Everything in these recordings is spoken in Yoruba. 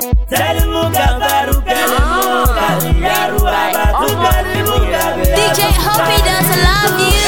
DJ Hoppy does love you.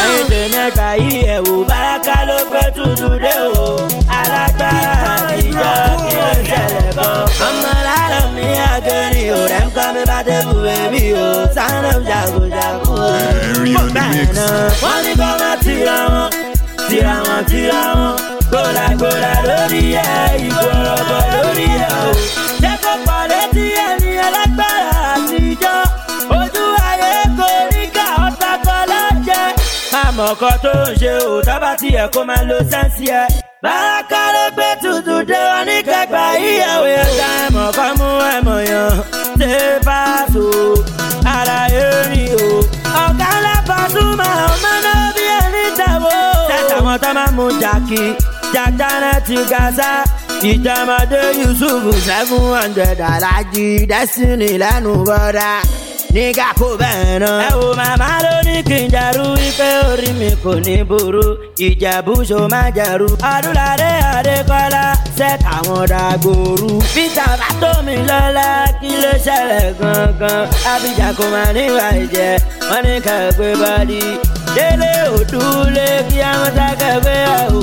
Gola lórí ẹ̀, ìgbọ̀rọ̀bọ̀ lórí ẹ̀ o. Jẹ́ kó pọ̀ létí ẹni ẹlẹ́gbẹ̀rẹ̀ àtijọ́. Ojú ayé kò rí ká ọ̀tá kọ́ lọ́jẹ́. Àmọ̀kọ́ tó ń ṣe ò tábà tiẹ̀ kó máa lo sẹ́ǹsì ẹ̀. Báràkà ló gbé tutù dé wọn ní kẹgbà ìyàwó ẹ̀ka ẹ̀mọ̀kọ́ mú ẹ̀mọ̀ yàn. Ṣé Paso ara erin o? Ọ̀gá ńlá Pasuma ọmọ náà bí ẹni tẹ̀wọ́. Ṣẹ́tàwọn tó máa mú jàkí. Jajana ti Gaza, ìjàmọ̀dé Yusuf 700 Alhaji Destiny lẹ́nu bọ́dá. Nígà kó bẹ́ẹ̀ náà. Ẹ wo màmá ló ní kí n jẹ̀rú wípé orí mi kò ní burú. Ìjẹ̀bú ṣo máa jẹ̀rú. Adúláre Adékọ́lá ṣẹ́ àwọn dàgbòrú. Peter Batomi lọ́lá kí ló ṣẹlẹ̀ gangan. Abidjan kò máa níwà ìjẹ́, wọ́n ní kẹ́gbẹ́ bọ́dí. Délé Òdúlé kí àwọn sákẹ́gbẹ́ àwò.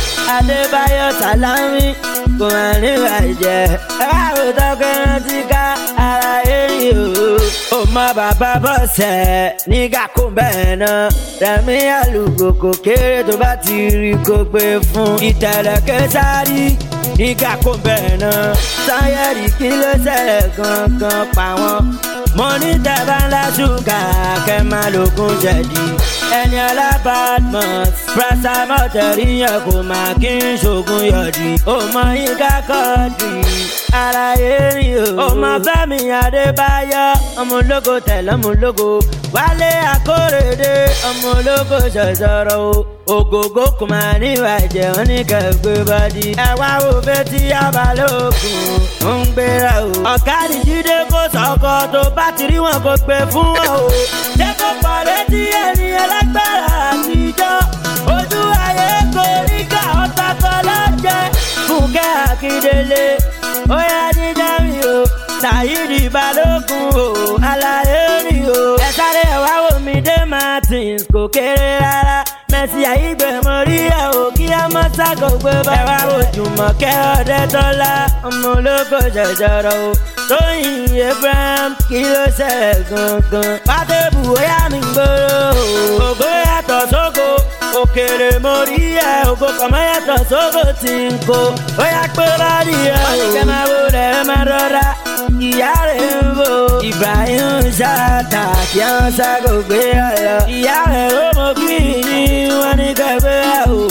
Adébáyọ̀ Sàlámì kò máa níwà ìjẹ́. Ẹ bá wò tọ́kẹ́ rántí ká ara ẹ̀yìn o. Ó mọ bàbá bọ́sẹ̀ nígà kó bẹ́ẹ̀ náà. Rẹ̀mí àlùkò kò kéré tó bá ti rí kó gbé fún. Ìtẹ̀lẹ̀ Késárì nígà kó bẹ́ẹ̀ náà. Sáyẹ̀rì kí ló ṣẹlẹ̀ gangan pa wọ́n. Mo ní tẹ̀bá ńlá ṣúgà kẹ́ máa lògùn jẹ̀dí. Ẹni ọlá Badmus Prasamọ́ tẹ̀rí yẹn kò máa kí n ṣògùn yọ̀dí. Ó mọ Yínká Quadri ara erin o. Ó mọ Fẹ́mi Adébáyọ̀ ọmọ ológo tẹ̀lé ọmọ ológo. Wálé Akórèdé ọmọ ológo ṣọ̀ṣọ̀rọ̀ o. Ògògó kò máa níwà ìjẹ́ wọn ní kẹ̀gbẹ́ bọ́dí. Ẹ wá wo fetí Abalógun ó ń gbéra o. Ọ̀kadì Jídé kò sọ́kọ tó bá ti rí wọn kò gbé fún wọn o. Jẹ́ kó pọ̀ létí ẹni ẹlẹ́gbẹ̀rẹ̀ àtijọ́. Ojú ayé kò rí ká ọ̀tá kọ́ lọ́jẹ́. Fúnkẹ́ Akíndélé ó yá jíjá mi o. Sàyídì Balógun o, àlàyé ni o. Ẹ sáré wá wò mí dé Martins kò kéré rárá. Mẹ́sì àyígbé mo rí ẹ̀ o kí á mọ́ ságògbé bá. Ẹ wá wò Jùmọ̀kẹ́ Ọdẹ́tọ́lá ọmọ ológo ṣẹ̀ṣọ̀rọ̀ o. Tóyìn Abraham kí ló ṣẹlẹ̀ gangan. Pátébù ó yá mi gbòòrò o. Ògo yàtọ̀ sógo, òkèrè mo rí ẹ̀. Ògo kọ̀mọ́ yàtọ̀ sógo tí ń kó. Ó yá pé bọ́ọ̀lì ẹ̀ o. Wọ́n ní kẹ́ máa wo rẹ̀ ẹ máa rọra. Ìyá rẹ̀ ń bò Ibrahim Ṣáàtà kí wọ́n ságògbé ọ̀lọ́. Ìyá rẹ̀ ó mọ kí ni wọ́n ní kẹ́gbẹ́ ẹ̀ o.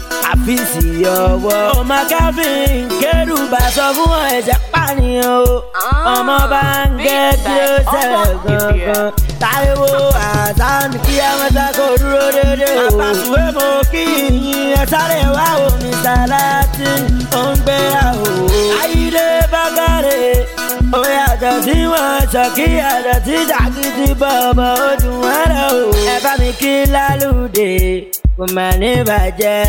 Àfíìsì ọwọ́ ọmọ Kevin Kérúbà sọ fún wọn ẹ̀jẹ̀ pànìyàn o. Ọmọ bá ń gẹ́ kí ó ṣẹlẹ̀ gangan. Táíwò Hasan kí àwọn sáko dúró dédé o. Àpàṣùwé mo kí yín ẹ sáré wá omi sàlátì ó ń gbéra o. Ayídé Bákàrẹ̀ ó yàtọ̀ sí wọn ṣọ̀kí yàtọ̀ sí jàgídí bọ̀bọ̀ ó dùn wọ́n rẹ̀ o. Ẹ bá mi kí Lálùdé kò mà ní bàjẹ́.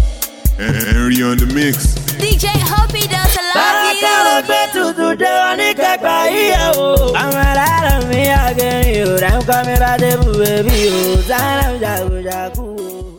Henry on the mix. DJ Hoppy does love you. Báràkà ló gbé tutù dé wọn ní kẹgbà ìyàwó. Àwọn aláàrọ̀ mi àgẹ̀rìn ò rẹ̀ ń kọ́ mi bá dé bùbẹ̀ bí o. Sáárà ń jàgùjàgù o.